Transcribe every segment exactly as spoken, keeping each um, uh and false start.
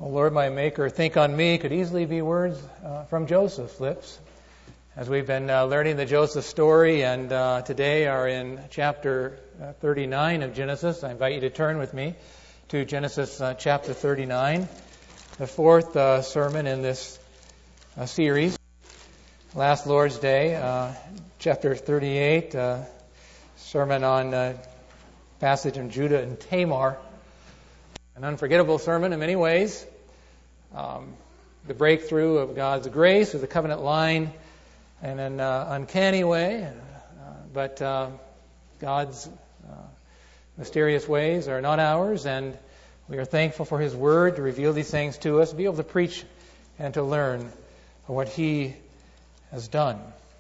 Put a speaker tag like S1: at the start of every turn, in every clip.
S1: O Lord, my Maker, think on me could easily be words uh, from Joseph's lips. As we've been uh, learning the Joseph story, and uh, today are in chapter uh, thirty-nine of Genesis. I invite you to turn with me to Genesis uh, chapter thirty-nine, the fourth uh, sermon in this uh, series. Last Lord's Day, uh, chapter thirty-eight, uh, sermon on uh, passage in Judah and Tamar. An unforgettable sermon in many ways. Um, the breakthrough of God's grace with the covenant line in an uh, uncanny way. Uh, but uh, God's uh, mysterious ways are not ours, and we are thankful for His Word to reveal these things to us, to be able to preach and to learn what He has done.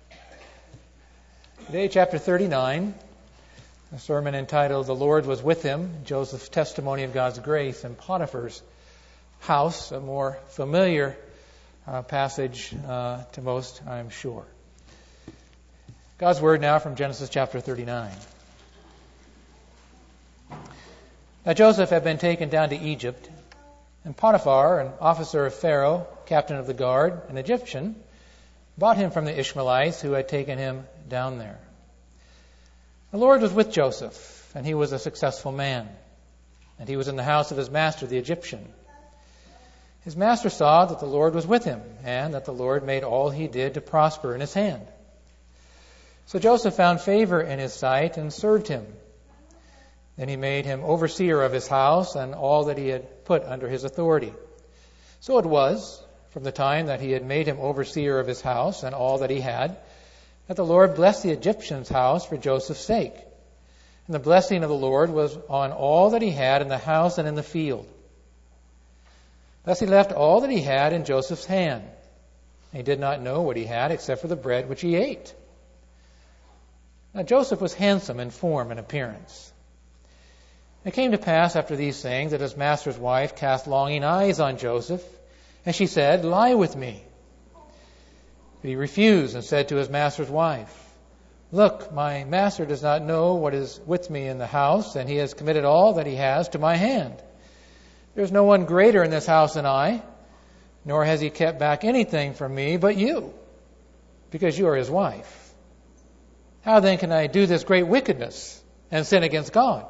S1: Today, chapter thirty-nine, a sermon entitled "The Lord Was With Him," Joseph's testimony of God's grace in Potiphar's house, a more familiar uh, passage uh, to most, I'm sure. God's Word now from Genesis chapter thirty-nine. Now Joseph had been taken down to Egypt, and Potiphar, an officer of Pharaoh, captain of the guard, an Egyptian, bought him from the Ishmaelites who had taken him down there. The Lord was with Joseph, and he was a successful man, and he was in the house of his master, the Egyptian. His master saw that the Lord was with him, and that the Lord made all he did to prosper in his hand. So Joseph found favor in his sight and served him. Then he made him overseer of his house and all that he had put under his authority. So it was, from the time that he had made him overseer of his house and all that he had, that the Lord blessed the Egyptian's house for Joseph's sake. And the blessing of the Lord was on all that he had in the house and in the field. Thus he left all that he had in Joseph's hand. He did not know what he had except for the bread which he ate. Now Joseph was handsome in form and appearance. It came to pass after these things that his master's wife cast longing eyes on Joseph, and she said, "Lie with me." But he refused and said to his master's wife, "Look, my master does not know what is with me in the house, and he has committed all that he has to my hand. There is no one greater in this house than I, nor has he kept back anything from me but you, because you are his wife. How then can I do this great wickedness and sin against God?"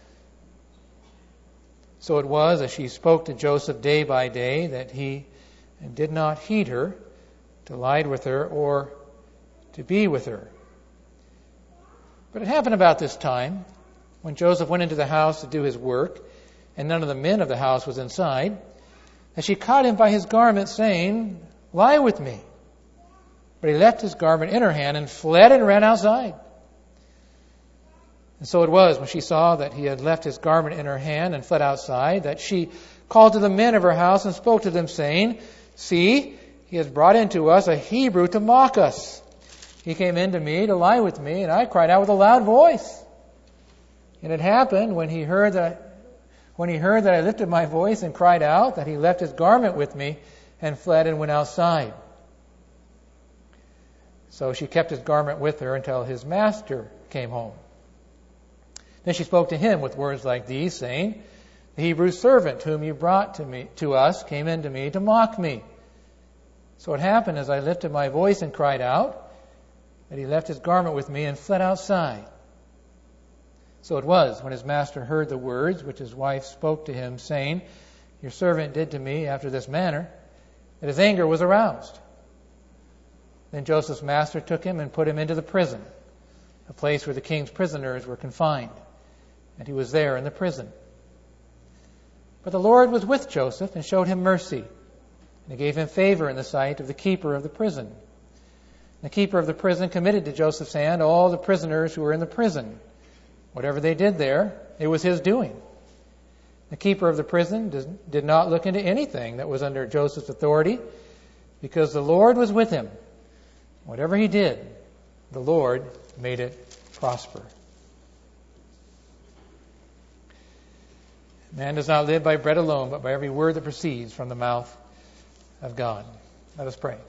S1: So it was, as she spoke to Joseph day by day, that he did not heed her, to lie with her, or to be with her. But it happened about this time, when Joseph went into the house to do his work, and none of the men of the house was inside, that she caught him by his garment, saying, "Lie with me." But he left his garment in her hand and fled and ran outside. And so it was, when she saw that he had left his garment in her hand and fled outside, that she called to the men of her house and spoke to them, saying, "See, he has brought into us a Hebrew to mock us. He came in to me to lie with me, and I cried out with a loud voice. And it happened when he heard that when he heard that I lifted my voice and cried out, that he left his garment with me and fled and went outside." So she kept his garment with her until his master came home. Then she spoke to him with words like these, saying, "The Hebrew servant whom you brought to me to us came in to me to mock me. So it happened as I lifted my voice and cried out, that he left his garment with me and fled outside." So it was, when his master heard the words which his wife spoke to him, saying, "Your servant did to me after this manner," that his anger was aroused. Then Joseph's master took him and put him into the prison, a place where the king's prisoners were confined, and he was there in the prison. But the Lord was with Joseph and showed him mercy, and he gave him favor in the sight of the keeper of the prison. The keeper of the prison committed to Joseph's hand all the prisoners who were in the prison. Whatever they did there, it was his doing. The keeper of the prison did not look into anything that was under Joseph's authority, because the Lord was with him. Whatever he did, the Lord made it prosper. Man does not live by bread alone, but by every word that proceeds from the mouth of God. Let us pray.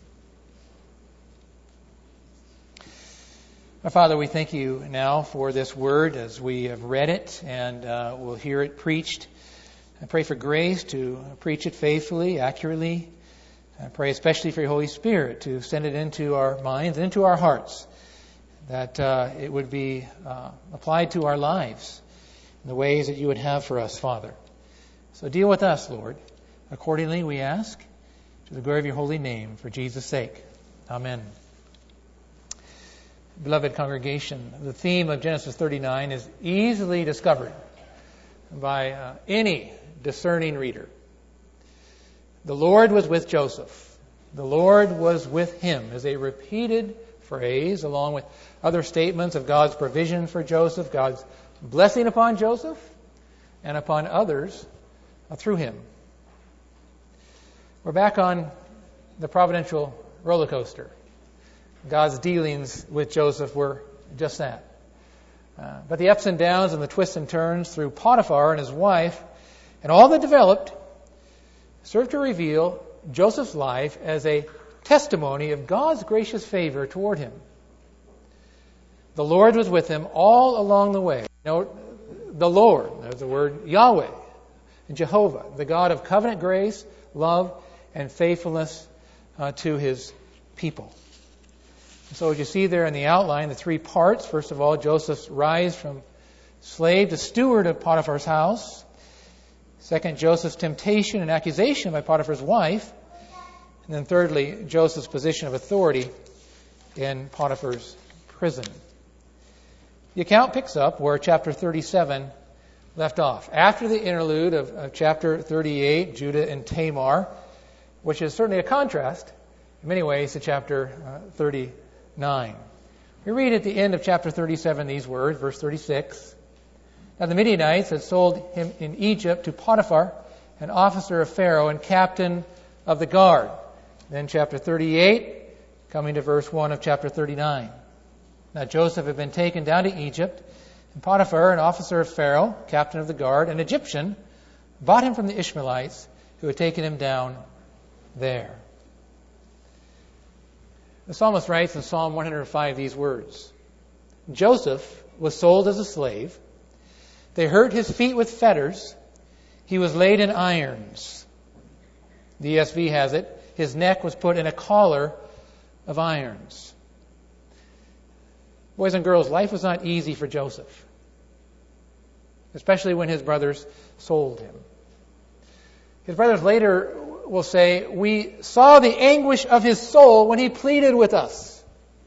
S1: Our Father, we thank you now for this word as we have read it and uh, we'll hear it preached I pray for grace to preach it faithfully, accurately. I pray especially for your Holy Spirit to send it into our minds and into our hearts, that uh, it would be uh, applied to our lives in the ways that you would have for us, Father. So deal with us, Lord. Accordingly, we ask, to the glory of your holy name, for Jesus' sake. Amen. Beloved congregation, the theme of Genesis thirty-nine is easily discovered by uh, any discerning reader. The Lord was with Joseph. The Lord was with him is a repeated phrase, along with other statements of God's provision for Joseph, God's blessing upon Joseph, and upon others uh, through him. We're back on the providential roller coaster. God's dealings with Joseph were just that. Uh, but the ups and downs and the twists and turns through Potiphar and his wife and all that developed served to reveal Joseph's life as a testimony of God's gracious favor toward him. The Lord was with him all along the way. Note, the Lord, there's the word Yahweh, and Jehovah, the God of covenant grace, love, and faithfulness uh, to his people. So as you see there in the outline, the three parts. First of all, Joseph's rise from slave to steward of Potiphar's house. Second, Joseph's temptation and accusation by Potiphar's wife. And then thirdly, Joseph's position of authority in Potiphar's prison. The account picks up where chapter thirty-seven left off. After the interlude of, of chapter thirty-eight, Judah and Tamar, which is certainly a contrast in many ways to chapter uh, thirty-nine. We read at the end of chapter thirty-seven these words, verse thirty-six. Now the Midianites had sold him in Egypt to Potiphar, an officer of Pharaoh and captain of the guard. Then chapter thirty-eight, coming to verse one of chapter thirty-nine. Now Joseph had been taken down to Egypt, and Potiphar, an officer of Pharaoh, captain of the guard, an Egyptian, bought him from the Ishmaelites who had taken him down there. The psalmist writes in Psalm one hundred five these words, Joseph was sold as a slave. They hurt his feet with fetters. He was laid in irons. The E S V has it, his neck was put in a collar of irons. Boys and girls, life was not easy for Joseph, especially when his brothers sold him. His brothers later will say, we saw the anguish of his soul when he pleaded with us.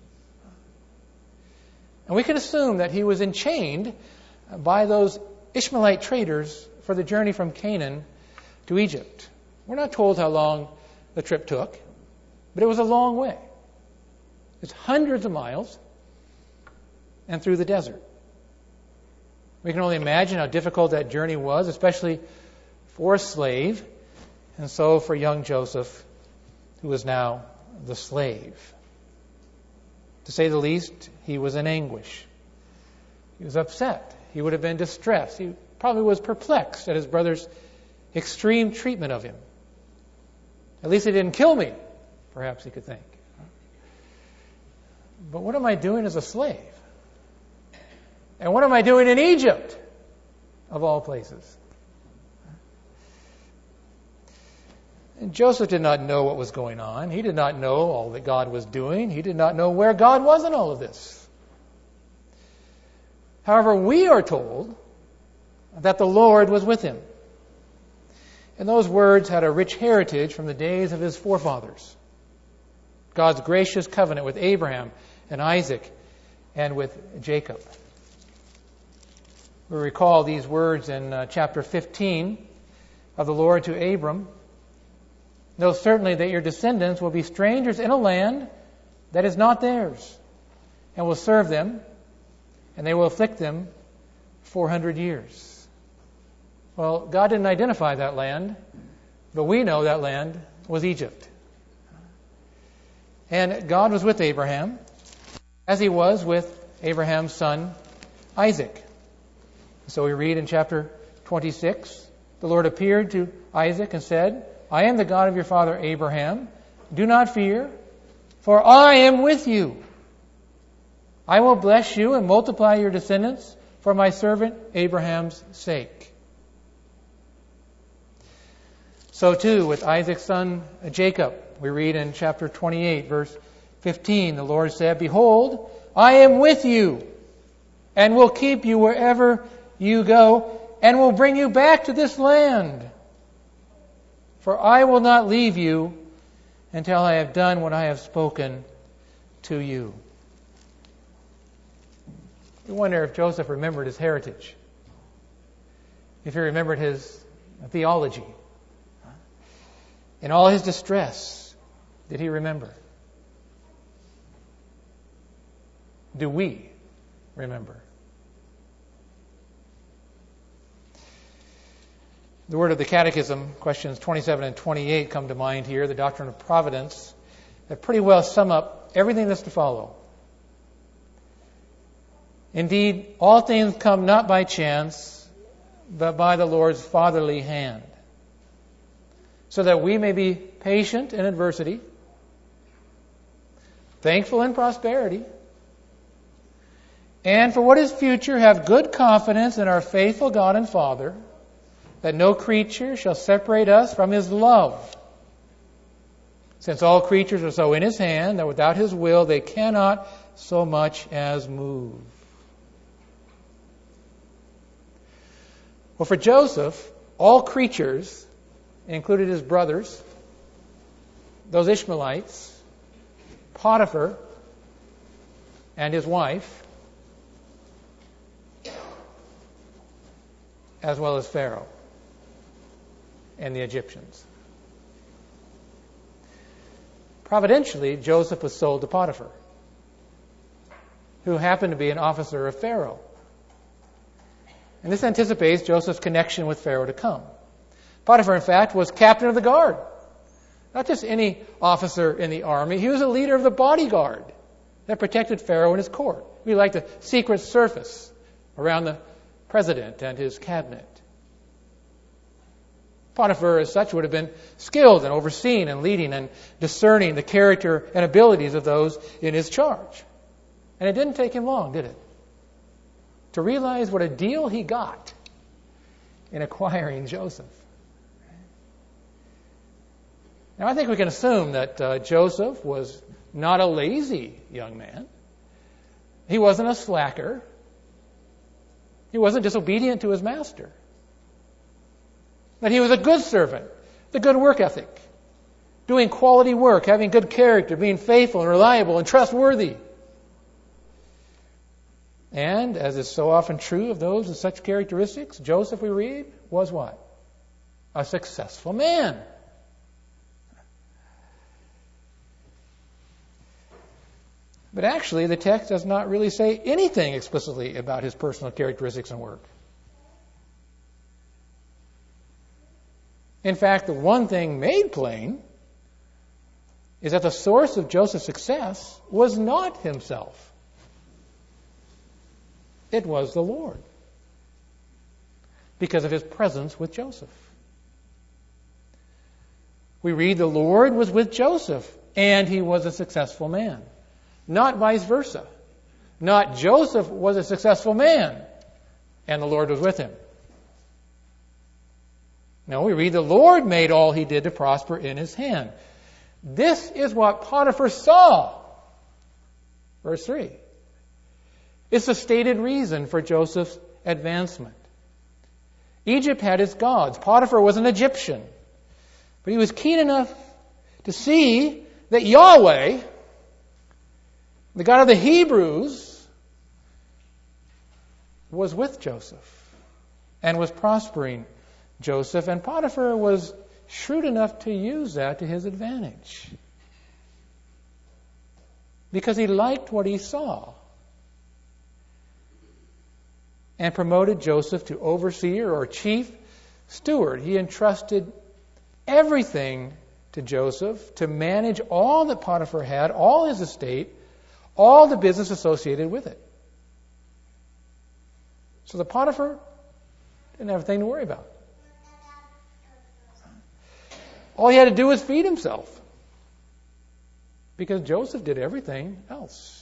S1: And we can assume that he was enchained by those Ishmaelite traders for the journey from Canaan to Egypt. We're not told how long the trip took, but it was a long way. It's hundreds of miles and through the desert. We can only imagine how difficult that journey was, especially for a slave, and so for young Joseph, who was now the slave. To say the least, he was in anguish. He was upset. He would have been distressed. He probably was perplexed at his brother's extreme treatment of him. At least they didn't kill me, perhaps he could think. But what am I doing as a slave? And what am I doing in Egypt, of all places? And Joseph did not know what was going on. He did not know all that God was doing. He did not know where God was in all of this. However, we are told that the Lord was with him. And those words had a rich heritage from the days of his forefathers. God's gracious covenant with Abraham and Isaac and with Jacob. We recall these words in uh, chapter fifteen of the Lord to Abram. Know certainly that your descendants will be strangers in a land that is not theirs, and will serve them, and they will afflict them four hundred years. Well, God didn't identify that land, but we know that land was Egypt. And God was with Abraham, as he was with Abraham's son Isaac. So we read in chapter twenty-six, the Lord appeared to Isaac and said, I am the God of your father Abraham. Do not fear, for I am with you. I will bless you and multiply your descendants for my servant Abraham's sake. So too with Isaac's son Jacob. We read in chapter twenty-eight, verse fifteen, the Lord said, "Behold, I am with you, and will keep you wherever you go, and will bring you back to this land. For I will not leave you until I have done what I have spoken to you." We wonder if Joseph remembered his heritage, if he remembered his theology. In all his distress, did he remember? Do we remember? The word of the Catechism, questions twenty-seven and twenty-eight, come to mind here, the doctrine of providence, that pretty well sum up everything that's to follow. Indeed, all things come not by chance, but by the Lord's fatherly hand, so that we may be patient in adversity, thankful in prosperity, and for what is future have good confidence in our faithful God and Father, that no creature shall separate us from His love. Since all creatures are so in His hand that without His will they cannot so much as move. Well, for Joseph, all creatures included his brothers, those Ishmaelites, Potiphar, and his wife, as well as Pharaoh and the Egyptians. Providentially, Joseph was sold to Potiphar, who happened to be an officer of Pharaoh. And this anticipates Joseph's connection with Pharaoh to come. Potiphar, in fact, was captain of the guard. Not just any officer in the army. He was a leader of the bodyguard that protected Pharaoh and his court. We like the secret service around the president and his cabinet. Potiphar, as such, would have been skilled and overseeing and leading and discerning the character and abilities of those in his charge. And it didn't take him long, did it? To realize what a deal he got in acquiring Joseph. Now, I think we can assume that uh, Joseph was not a lazy young man. He wasn't a slacker. He wasn't disobedient to his master. That he was a good servant, the good work ethic, doing quality work, having good character, being faithful and reliable and trustworthy. And, as is so often true of those with such characteristics, Joseph, we read, was what? A successful man. But actually, the text does not really say anything explicitly about his personal characteristics and work. In fact, the one thing made plain is that the source of Joseph's success was not himself. It was the Lord, because of His presence with Joseph. We read the Lord was with Joseph, and he was a successful man. Not vice versa. Not Joseph was a successful man, and the Lord was with him. No, we read the Lord made all he did to prosper in his hand. This is what Potiphar saw. Verse three. It's the stated reason for Joseph's advancement. Egypt had its gods. Potiphar was an Egyptian. But he was keen enough to see that Yahweh, the God of the Hebrews, was with Joseph and was prospering Joseph. And Potiphar was shrewd enough to use that to his advantage, because he liked what he saw, and promoted Joseph to overseer or chief steward. He entrusted everything to Joseph to manage all that Potiphar had, all his estate, all the business associated with it. So the Potiphar didn't have a thing to worry about. All he had to do was feed himself, because Joseph did everything else.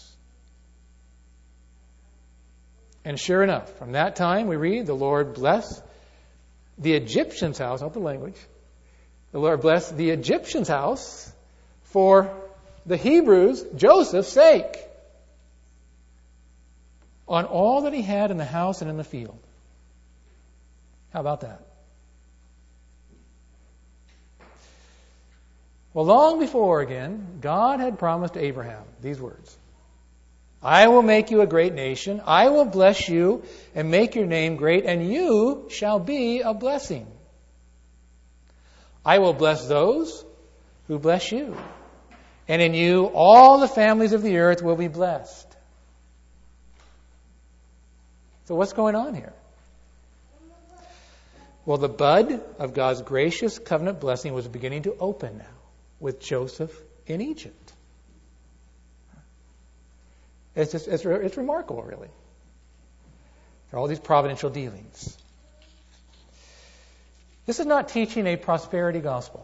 S1: And sure enough, from that time we read, the Lord blessed the Egyptian's house, not the language, The Lord blessed the Egyptian's house for the Hebrews, Joseph's sake, on all that he had in the house and in the field. How about that? Well, long before, again, God had promised Abraham these words. I will make you a great nation. I will bless you and make your name great, and you shall be a blessing. I will bless those who bless you. And in you, all the families of the earth will be blessed. So what's going on here? Well, the bud of God's gracious covenant blessing was beginning to open now with Joseph in Egypt. It's, just, it's, it's remarkable, really. There are all these providential dealings. This is not teaching a prosperity gospel.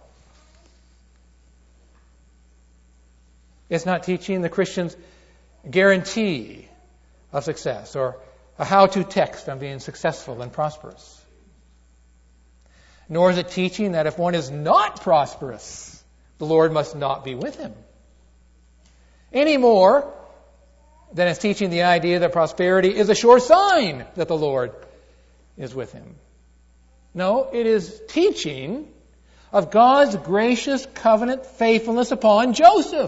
S1: It's not teaching the Christian's guarantee of success or a how-to text on being successful and prosperous. Nor is it teaching that if one is not prosperous, the Lord must not be with him. Any more than it's teaching the idea that prosperity is a sure sign that the Lord is with him. No, it is teaching of God's gracious covenant faithfulness upon Joseph,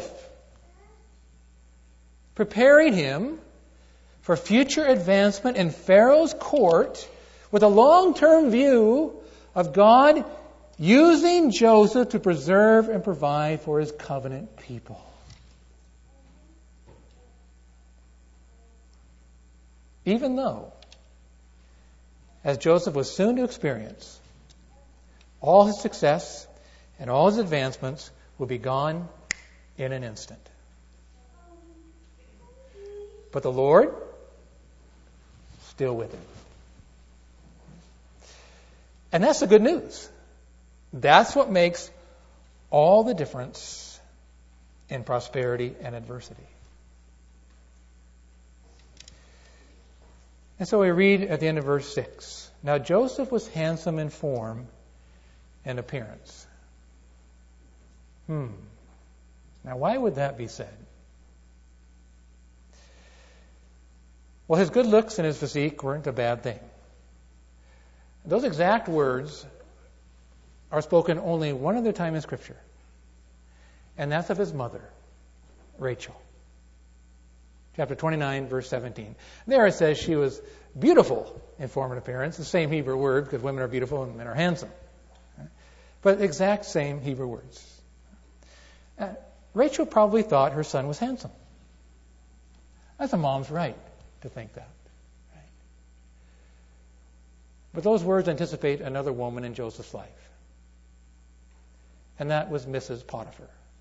S1: preparing him for future advancement in Pharaoh's court with a long-term view of God using Joseph to preserve and provide for his covenant people. Even though, as Joseph was soon to experience, all his success and all his advancements will be gone in an instant. But the Lord, still with him. And that's the good news. That's what makes all the difference in prosperity and adversity. And so we read at the end of verse six. Now Joseph was handsome in form and appearance. Hmm. Now why would that be said? Well, his good looks and his physique weren't a bad thing. Those exact words are spoken only one other time in Scripture. And that's of his mother, Rachel. Chapter twenty-nine, verse seventeen. There it says she was beautiful in form and appearance. The same Hebrew word, because women are beautiful and men are handsome. But exact same Hebrew words. Uh, Rachel probably thought her son was handsome. That's a mom's right to think that. Right? But those words anticipate another woman in Joseph's life. And that was Missus Potiphar.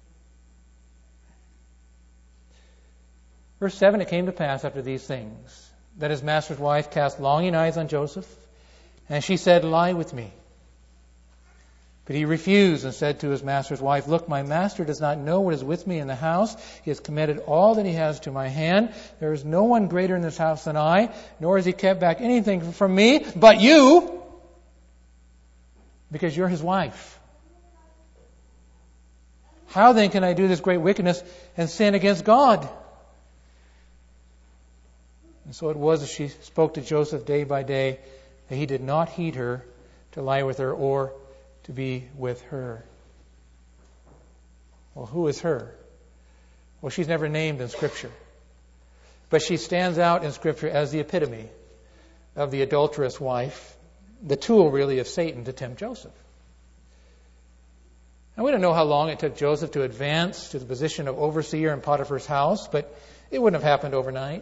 S1: Verse seven, it came to pass after these things that his master's wife cast longing eyes on Joseph, and she said, lie with me. But he refused and said to his master's wife, look, my master does not know what is with me in the house. He has committed all that he has to my hand. There is no one greater in this house than I, nor has he kept back anything from me but you, because you're his wife. How then can I do this great wickedness and sin against God? And so it was as she spoke to Joseph day by day that he did not heed her to lie with her or to be with her. Well, who is her? Well, she's never named in Scripture. But she stands out in Scripture as the epitome of the adulterous wife, the tool really of Satan to tempt Joseph. And we don't know how long it took Joseph to advance to the position of overseer in Potiphar's house, but it wouldn't have happened overnight.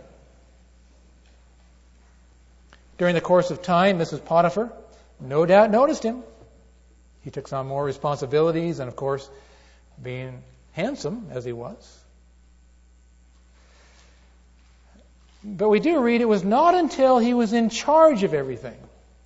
S1: During the course of time, Missus Potiphar no doubt noticed him. He took on more responsibilities and, of course, being handsome as he was. But we do read it was not until he was in charge of everything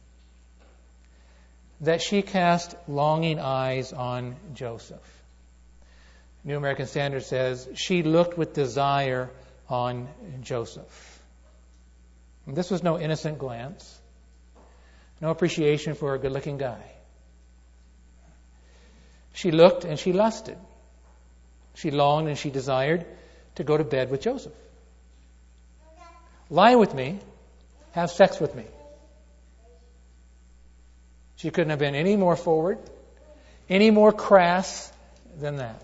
S1: that she cast longing eyes on Joseph. New American Standard says she looked with desire on Joseph. And this was no innocent glance, no appreciation for a good-looking guy. She looked and she lusted. She longed and she desired to go to bed with Joseph. Lie with me, have sex with me. She couldn't have been any more forward, any more crass than that.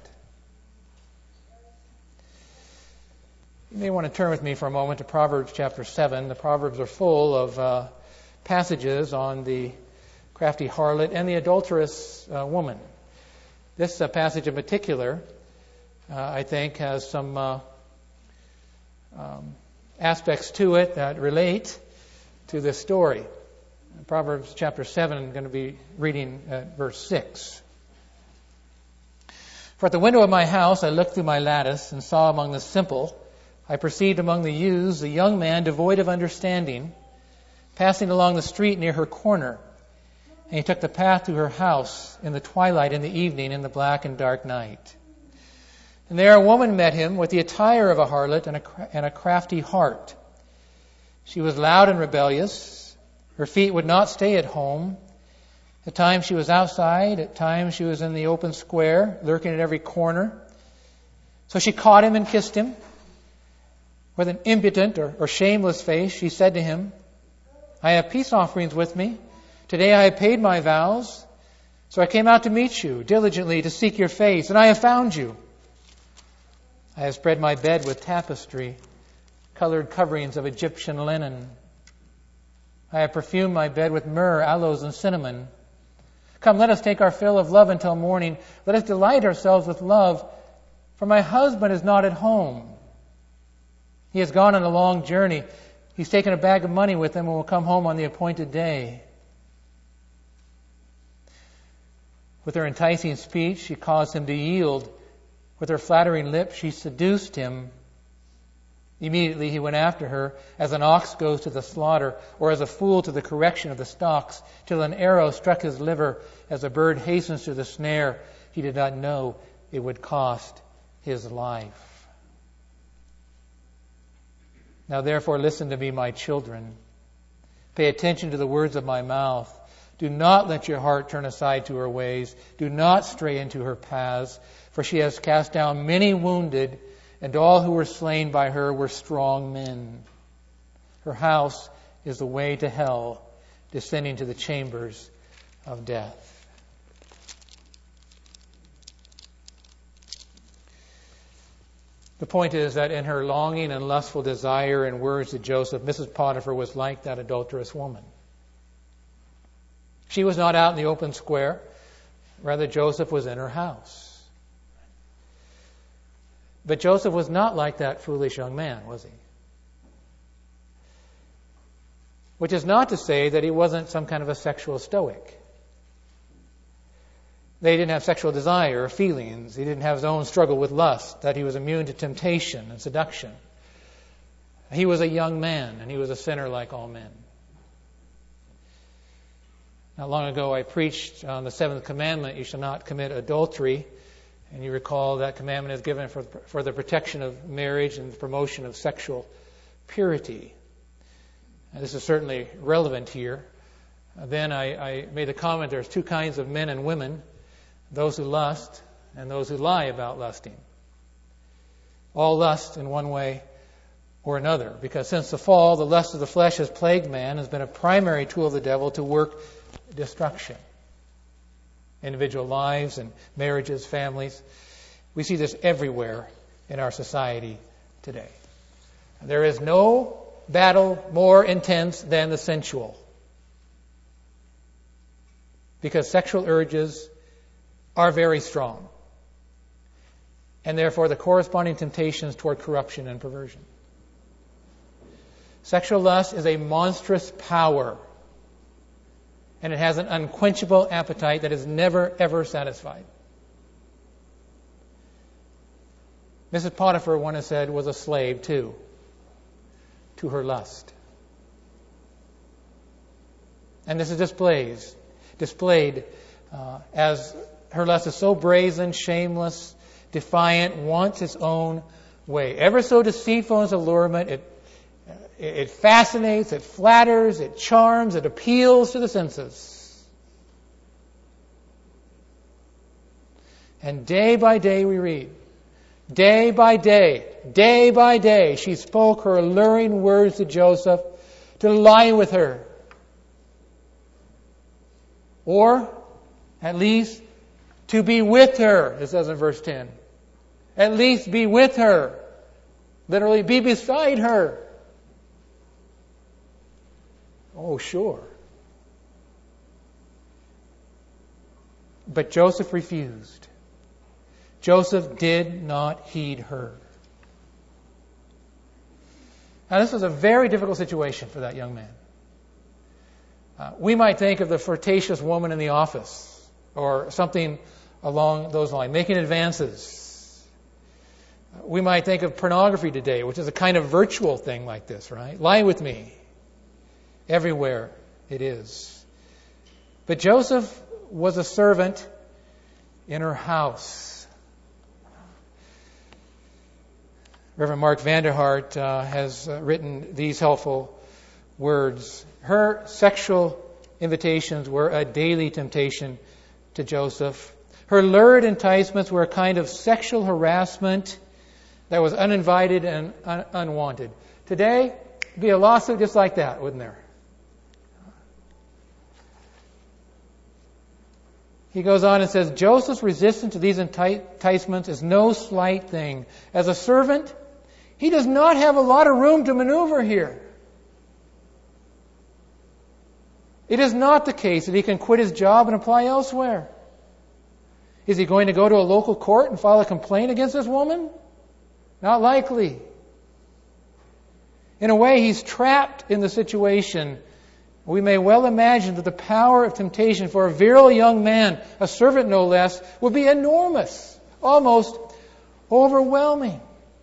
S1: You may want to turn with me for a moment to Proverbs chapter seven. The Proverbs are full of uh, passages on the crafty harlot and the adulterous uh, woman. This uh, passage in particular, uh, I think, has some uh, um, aspects to it that relate to this story. In Proverbs chapter seven, I'm going to be reading at verse six. For at the window of my house I looked through my lattice and saw among the simple, I perceived among the youths a young man devoid of understanding, passing along the street near her corner. And he took the path to her house in the twilight, in the evening, in the black and dark night. And there a woman met him with the attire of a harlot and a, and a crafty heart. She was loud and rebellious. Her feet would not stay at home. At times she was outside. At times she was in the open square, lurking at every corner. So she caught him and kissed him. With an impudent or, or shameless face, she said to him, I have peace offerings with me. Today I have paid my vows. So I came out to meet you, diligently to seek your face, and I have found you. I have spread my bed with tapestry, colored coverings of Egyptian linen. I have perfumed my bed with myrrh, aloes, and cinnamon. Come, let us take our fill of love until morning. Let us delight ourselves with love, for my husband is not at home. He has gone on a long journey. He's taken a bag of money with him and will come home on the appointed day. With her enticing speech, she caused him to yield. With her flattering lips, she seduced him. Immediately he went after her, as an ox goes to the slaughter, or as a fool to the correction of the stocks, till an arrow struck his liver, as a bird hastens to the snare. He did not know it would cost his life. Now therefore listen to me, my children. Pay attention to the words of my mouth. Do not let your heart turn aside to her ways. Do not stray into her paths, for she has cast down many wounded, and all who were slain by her were strong men. Her house is the way to hell, descending to the chambers of death. The point is that in her longing and lustful desire and words to Joseph, Missus Potiphar was like that adulterous woman. She was not out in the open square. Rather, Joseph was in her house. But Joseph was not like that foolish young man, was he? Which is not to say that he wasn't some kind of a sexual stoic. They didn't have sexual desire or feelings. He didn't have his own struggle with lust, that he was immune to temptation and seduction. He was a young man, and he was a sinner like all men. Not long ago, I preached on the seventh commandment, you shall not commit adultery. And you recall that commandment is given for, for the protection of marriage and the promotion of sexual purity. And this is certainly relevant here. Then I, I made the comment there's two kinds of men and women, those who lust and those who lie about lusting. All lust in one way or another, because since the fall, the lust of the flesh has plagued man, has been a primary tool of the devil to work destruction. Individual lives and marriages, families. We see this everywhere in our society today. There is no battle more intense than the sensual, because sexual urges are very strong, and therefore the corresponding temptations toward corruption and perversion. Sexual lust is a monstrous power, and it has an unquenchable appetite that is never, ever satisfied. Missus Potiphar, one has said, was a slave too, to her lust. And this is displayed, displayed uh, as her lust is so brazen, shameless, defiant, wants its own way. Ever so deceitful in its allurement, it It fascinates, it flatters, it charms, it appeals to the senses. And day by day we read, day by day, day by day, she spoke her alluring words to Joseph to lie with her. Or, at least, to be with her, it says in verse ten. At least be with her. Literally, be beside her. Oh, sure. But Joseph refused. Joseph did not heed her. Now, this was a very difficult situation for that young man. Uh, we might think of the flirtatious woman in the office or something along those lines, making advances. We might think of pornography today, which is a kind of virtual thing like this, right? Lie with me. Everywhere it is. But Joseph was a servant in her house. Reverend Mark Vanderhart uh, has uh, written these helpful words. Her sexual invitations were a daily temptation to Joseph. Her lurid enticements were a kind of sexual harassment that was uninvited and un- unwanted. Today, it'd be a lawsuit just like that, wouldn't there? He goes on and says, Joseph's resistance to these enticements is no slight thing. As a servant, he does not have a lot of room to maneuver here. It is not the case that he can quit his job and apply elsewhere. Is he going to go to a local court and file a complaint against this woman? Not likely. In a way, he's trapped in the situation. We may well imagine that the power of temptation for a virile young man, a servant no less, would be enormous, almost overwhelming.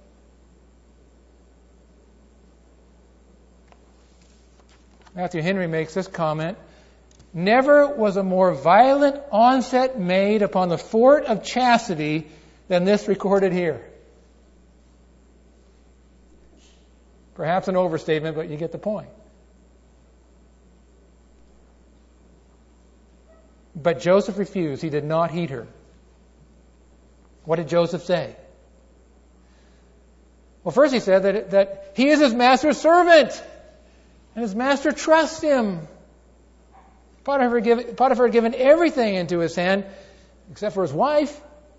S1: Matthew Henry makes this comment, never was a more violent onset made upon the fort of chastity than this recorded here. Perhaps an overstatement, but you get the point. But Joseph refused. He did not heed her. What did Joseph say? Well, first he said that, that he is his master's servant. And his master trusts him. Potiphar, give, Potiphar had given everything into his hand, except for his wife.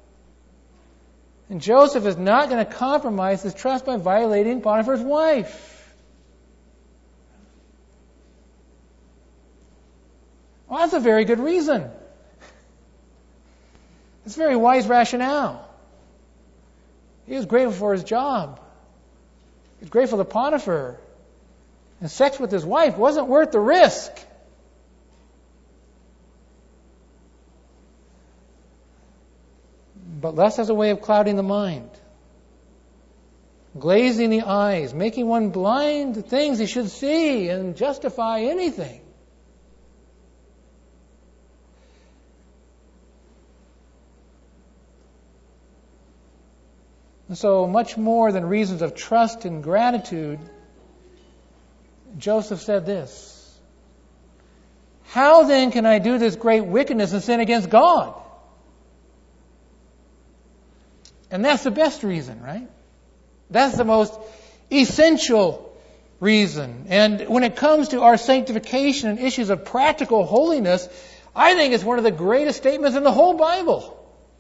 S1: And Joseph is not going to compromise his trust by violating Potiphar's wife. Well, that's a very good reason. It's a very wise rationale. He was grateful for his job. He was grateful to Potiphar. And sex with his wife wasn't worth the risk. But lust has a way of clouding the mind, glazing the eyes, making one blind to things he should see and justify anything. And so, much more than reasons of trust and gratitude, Joseph said this, how then can I do this great wickedness and sin against God? And that's the best reason, right? That's the most essential reason. And when it comes to our sanctification and issues of practical holiness, I think it's one of the greatest statements in the whole Bible.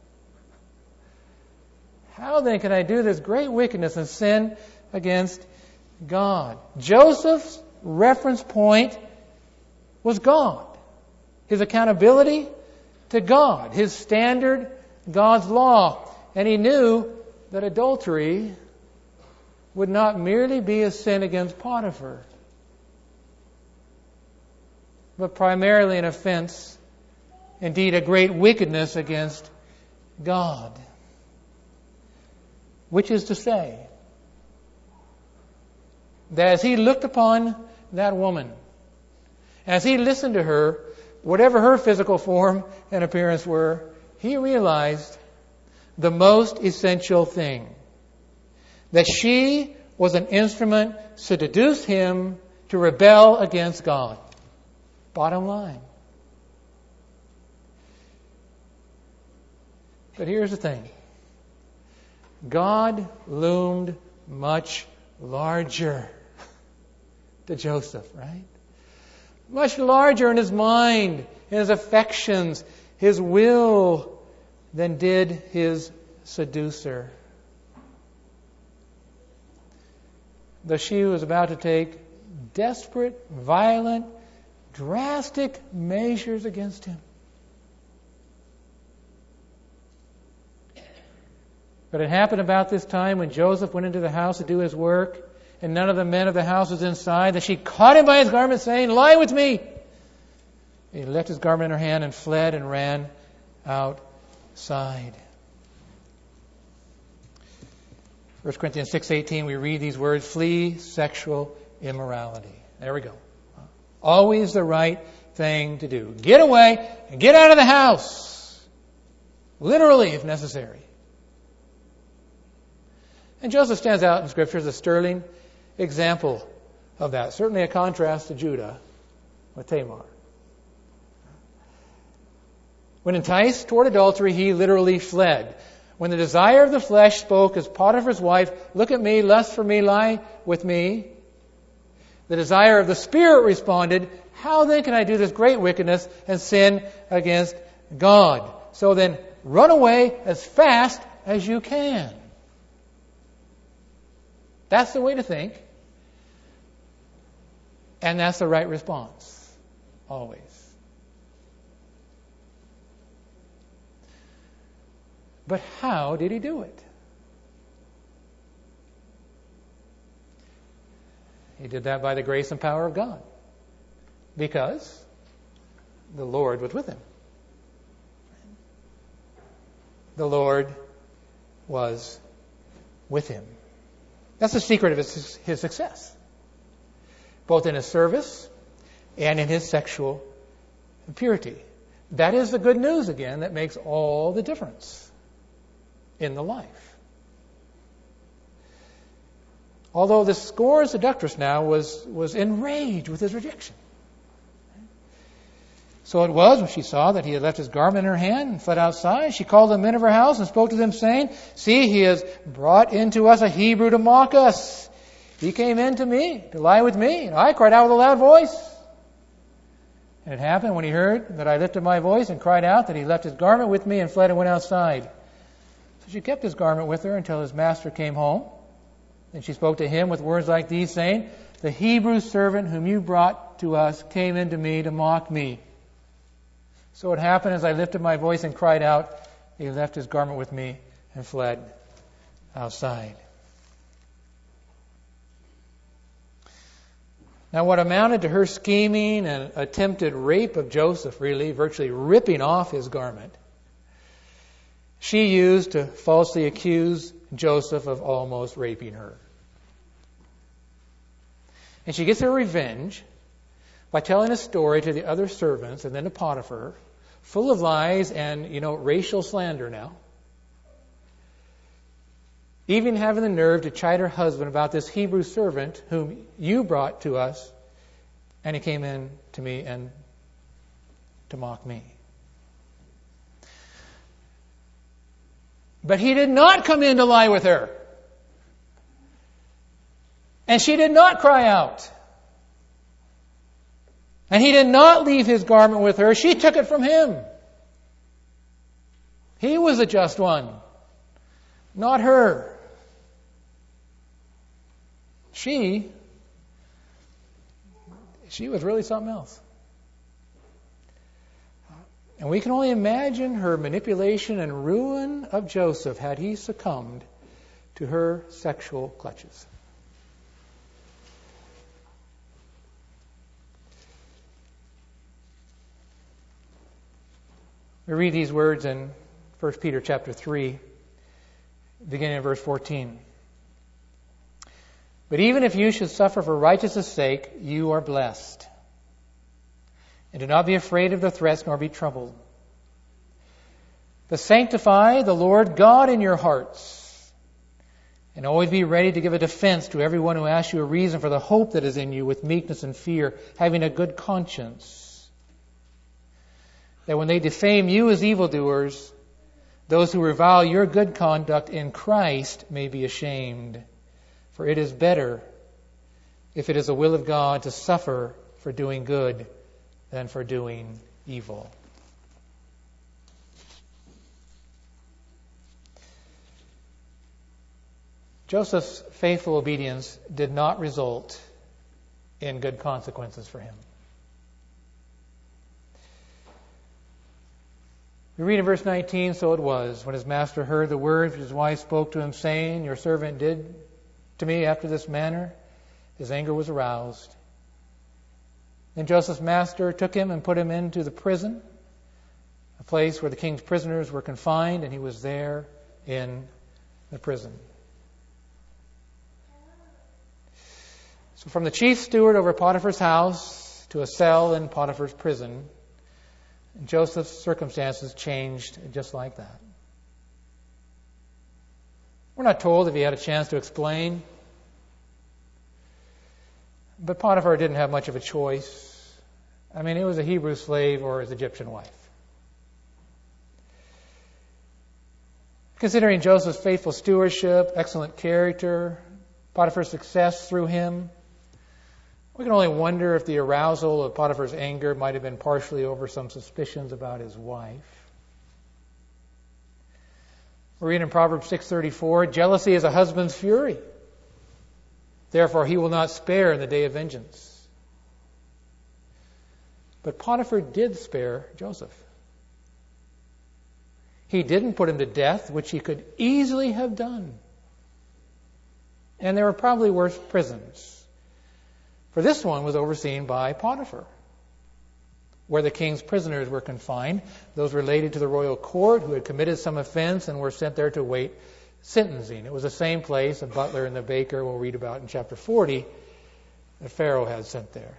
S1: How then can I do this great wickedness and sin against God? Joseph's reference point was God. His accountability to God. His standard, God's law. And he knew that adultery would not merely be a sin against Potiphar, but primarily an offense, indeed a great wickedness against God. Which is to say, that as he looked upon that woman, as he listened to her, whatever her physical form and appearance were, he realized the most essential thing, that she was an instrument to seduce him to rebel against God. Bottom line. But here's the thing. God loomed much larger to Joseph, right? Much larger in his mind, in his affections, his will, than did his seducer. Though she was about to take desperate, violent, drastic measures against him. But it happened about this time when Joseph went into the house to do his work, and none of the men of the house was inside, that she caught him by his garment, saying, "Lie with me." He left his garment in her hand and fled and ran outside. First Corinthians six eighteen, we read these words, "Flee sexual immorality." There we go. Always the right thing to do. Get away and get out of the house. Literally, if necessary. And Joseph stands out in Scripture as a sterling example of that. Certainly a contrast to Judah with Tamar. When enticed toward adultery, he literally fled. When the desire of the flesh spoke as Potiphar's wife, "Look at me, lust for me, lie with me," the desire of the Spirit responded, "How then can I do this great wickedness and sin against God?" So then, run away as fast as you can. That's the way to think. And that's the right response. Always. But how did he do it? He did that by the grace and power of God. Because the Lord was with him. The Lord was with him. That's the secret of his, his success. Both in his service and in his sexual purity. That is the good news, again, that makes all the difference in the life. Although the scorned seductress now was, was enraged with his rejection. So it was when she saw that he had left his garment in her hand and fled outside. She called the men of her house and spoke to them, saying, "See, he has brought into us a Hebrew to mock us. He came in to me, to lie with me, and I cried out with a loud voice. And it happened when he heard that I lifted my voice and cried out that he left his garment with me and fled and went outside. So she kept his garment with her until his master came home. Then she spoke to him with words like these, saying, 'The Hebrew servant whom you brought to us came in to me to mock me.' So it happened as I lifted my voice and cried out, he left his garment with me and fled outside." Now what amounted to her scheming and attempted rape of Joseph, really, virtually ripping off his garment, she used to falsely accuse Joseph of almost raping her. And she gets her revenge by telling a story to the other servants and then to Potiphar, full of lies and, you know, racial slander now. Even having the nerve to chide her husband about this Hebrew servant whom you brought to us, and he came in to me and to mock me. But he did not come in to lie with her. And she did not cry out. And he did not leave his garment with her. She took it from him. He was the just one, not her. She, she was really something else. And we can only imagine her manipulation and ruin of Joseph had he succumbed to her sexual clutches. We read these words in First Peter chapter three, beginning in verse fourteen. "But even if you should suffer for righteousness' sake, you are blessed. And do not be afraid of the threats, nor be troubled. But sanctify the Lord God in your hearts, and always be ready to give a defense to everyone who asks you a reason for the hope that is in you with meekness and fear, having a good conscience. That when they defame you as evildoers, Those who revile your good conduct in Christ may be ashamed. For it is better, if it is the will of God, to suffer for doing good than for doing evil. Joseph's faithful obedience did not result in good consequences for him. We read in verse nineteen, so it was, when his master heard the words which his wife spoke to him, saying, your servant did to me after this manner, his anger was aroused. Then Joseph's master took him and put him into the prison, a place where the king's prisoners were confined, and he was there in the prison. So from the chief steward over Potiphar's house to a cell in Potiphar's prison, Joseph's circumstances changed just like that. We're not told if he had a chance to explain, but Potiphar didn't have much of a choice. I mean, it was a Hebrew slave or his Egyptian wife. Considering Joseph's faithful stewardship, excellent character, Potiphar's success through him, we can only wonder if the arousal of Potiphar's anger might have been partially over some suspicions about his wife. We read in Proverbs six thirty-four, jealousy is a husband's fury. Therefore he will not spare in the day of vengeance. But Potiphar did spare Joseph. He didn't put him to death, which he could easily have done. And there were probably worse prisons. For this one was overseen by Potiphar, where the king's prisoners were confined, those related to the royal court who had committed some offense and were sent there to await sentencing. It was the same place the butler and the baker we'll read about in chapter forty that Pharaoh had sent there.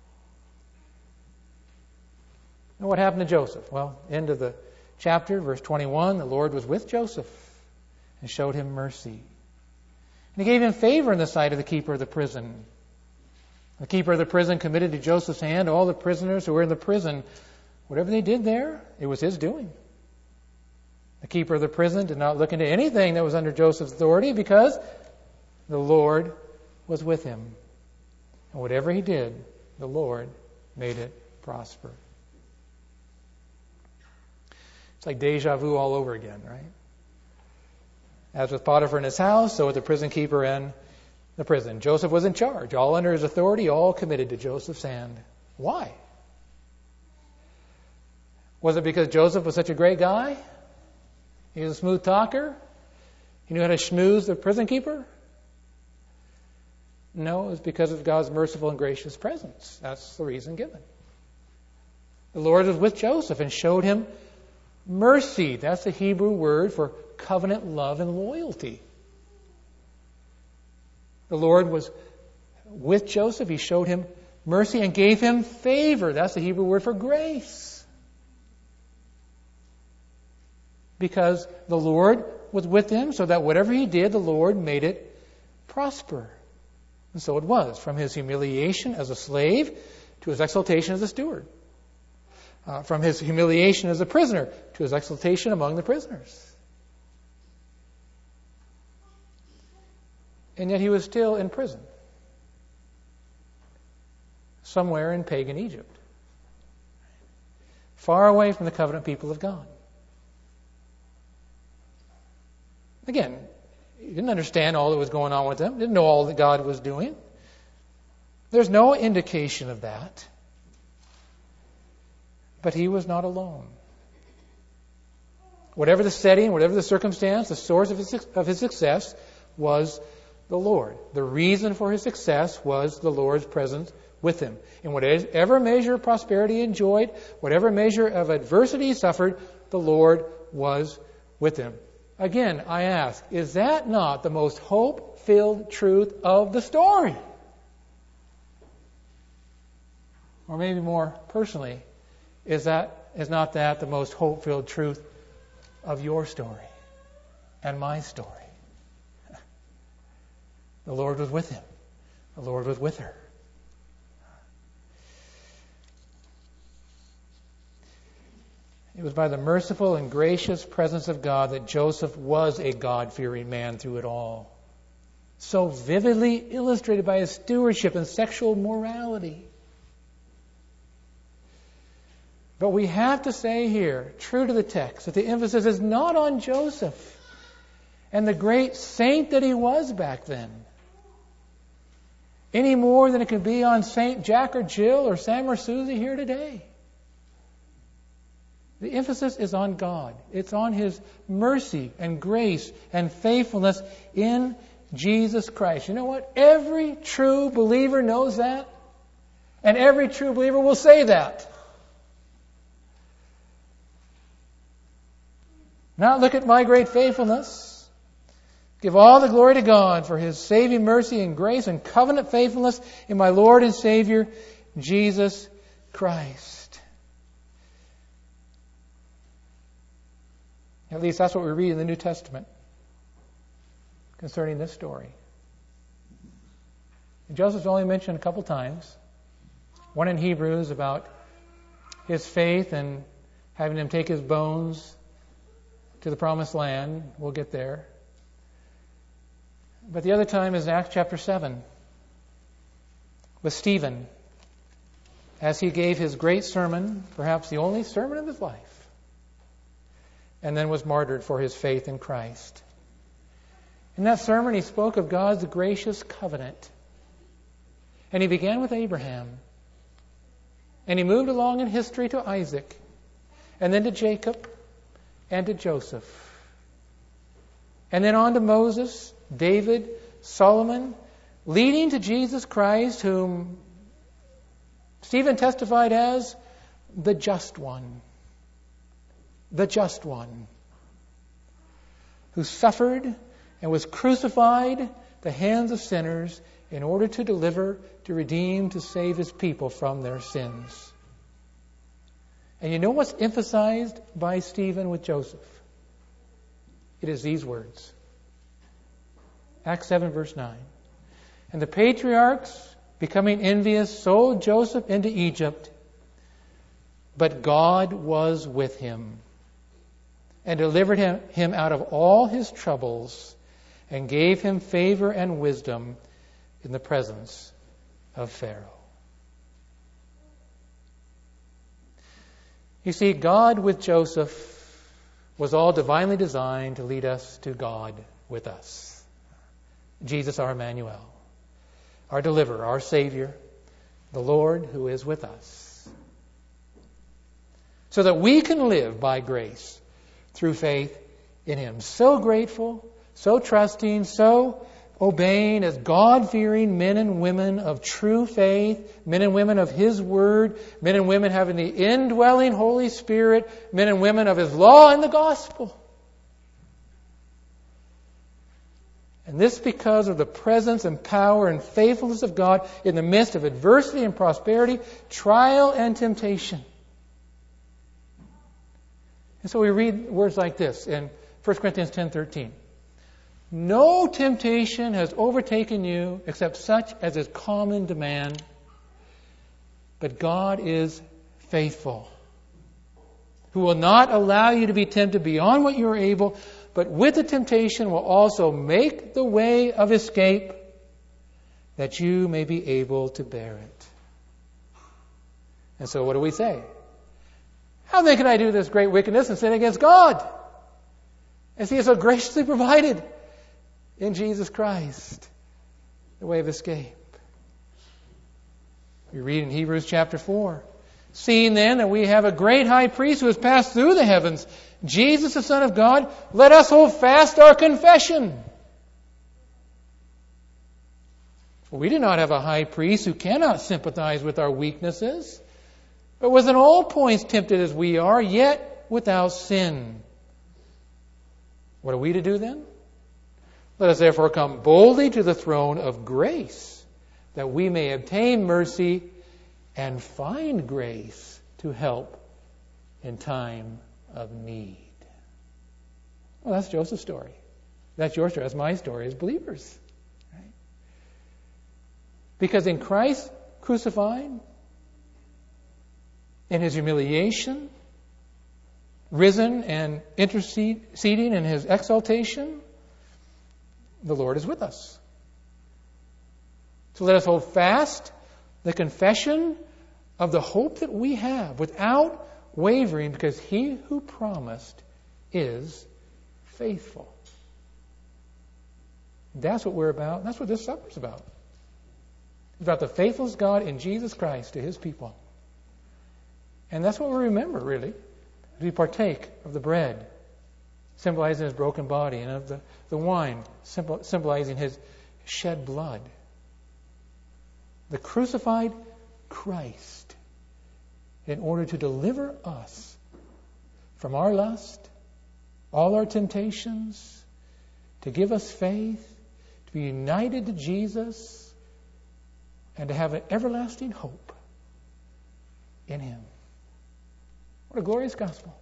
S1: And what happened to Joseph? Well, end of the chapter, verse twenty-one, the Lord was with Joseph and showed him mercy. And he gave him favor in the sight of the keeper of the prison. The keeper of the prison committed to Joseph's hand all the prisoners who were in the prison. Whatever they did there, it was his doing. The keeper of the prison did not look into anything that was under Joseph's authority because the Lord was with him. And whatever he did, the Lord made it prosper. It's like deja vu all over again, right? As with Potiphar in his house, so with the prison keeper and the prison. Joseph was in charge, all under his authority, all committed to Joseph's hand. Why? Was it because Joseph was such a great guy? He was a smooth talker? He knew how to schmooze the prison keeper? No, it was because of God's merciful and gracious presence. That's the reason given. The Lord was with Joseph and showed him mercy. That's the Hebrew word for covenant love and loyalty. The Lord was with Joseph. He showed him mercy and gave him favor. That's the Hebrew word for grace. Because the Lord was with him, so that whatever he did, the Lord made it prosper. And so it was, from his humiliation as a slave to his exaltation as a steward. Uh, from his humiliation as a prisoner to his exaltation among the prisoners. And yet he was still in prison. Somewhere in pagan Egypt. Far away from the covenant people of God. Again, he didn't understand all that was going on with them. Didn't know all that God was doing. There's no indication of that. But he was not alone. Whatever the setting, whatever the circumstance, the source of his, of his success was the Lord. The reason for his success was the Lord's presence with him. In whatever measure of prosperity he enjoyed, whatever measure of adversity he suffered, the Lord was with him. Again, I ask, is that not the most hope-filled truth of the story? Or maybe more personally, is that is not that the most hope-filled truth of your story and my story? The Lord was with him. The Lord was with her. It was by the merciful and gracious presence of God that Joseph was a God-fearing man through it all. So vividly illustrated by his stewardship and sexual morality. But we have to say here, true to the text, that the emphasis is not on Joseph and the great saint that he was back then, any more than it could be on Saint Jack or Jill or Sam or Susie here today. The emphasis is on God. It's on His mercy and grace and faithfulness in Jesus Christ. You know what? Every true believer knows that. And every true believer will say that. Not look at my great faithfulness. Give all the glory to God for His saving mercy and grace and covenant faithfulness in my Lord and Savior, Jesus Christ. At least that's what we read in the New Testament concerning this story. And Joseph's only mentioned a couple times. One in Hebrews about his faith and having him take his bones to the promised land. We'll get there. But the other time is Acts chapter seven with Stephen as he gave his great sermon, perhaps the only sermon of his life, and then was martyred for his faith in Christ. In that sermon, he spoke of God's gracious covenant. And he began with Abraham. And he moved along in history to Isaac, and then to Jacob, and to Joseph. And then on to Moses, David, Solomon, leading to Jesus Christ, whom Stephen testified as the just one. The just one. Who suffered and was crucified at the hands of sinners in order to deliver, to redeem, to save His people from their sins. And you know what's emphasized by Stephen with Joseph? It is these words. Acts seven verse nine. And the patriarchs, becoming envious, sold Joseph into Egypt, but God was with him and delivered him, him out of all his troubles and gave him favor and wisdom in the presence of Pharaoh. You see, God with Joseph was all divinely designed to lead us to God with us. Jesus, our Emmanuel, our deliverer, our Savior, the Lord who is with us. So that we can live by grace through faith in Him. So grateful, so trusting, so obeying as God-fearing men and women of true faith, men and women of His Word, men and women having the indwelling Holy Spirit, men and women of His law and the gospel. And this because of the presence and power and faithfulness of God in the midst of adversity and prosperity, trial and temptation. And so we read words like this in First Corinthians ten thirteen. No temptation has overtaken you except such as is common to man. But God is faithful, who will not allow you to be tempted beyond what you are able, but with the temptation will also make the way of escape that you may be able to bear it. And so what do we say? How then can I do this great wickedness and sin against God, as He has so graciously provided in Jesus Christ the way of escape? We read in Hebrews chapter four. Seeing then that we have a great high priest who has passed through the heavens, Jesus the Son of God, let us hold fast our confession. For we do not have a high priest who cannot sympathize with our weaknesses, but was in all points tempted as we are, yet without sin. What are we to do then? Let us therefore come boldly to the throne of grace, that we may obtain mercy and find grace to help in time of need. Well, that's Joseph's story. That's your story. That's my story as believers. Right? Because in Christ crucified, in His humiliation, risen and interceding in His exaltation, the Lord is with us. So let us hold fast the confession of the hope that we have without wavering, because He who promised is faithful. That's what we're about. That's what this supper is about. It's about the faithfulness of God in Jesus Christ to His people. And that's what we remember, really, as we partake of the bread, symbolizing His broken body, and of the, the wine, symbol, symbolizing His shed blood. The crucified Christ, in order to deliver us from our lust, all our temptations, to give us faith, to be united to Jesus, and to have an everlasting hope in Him. What a glorious gospel.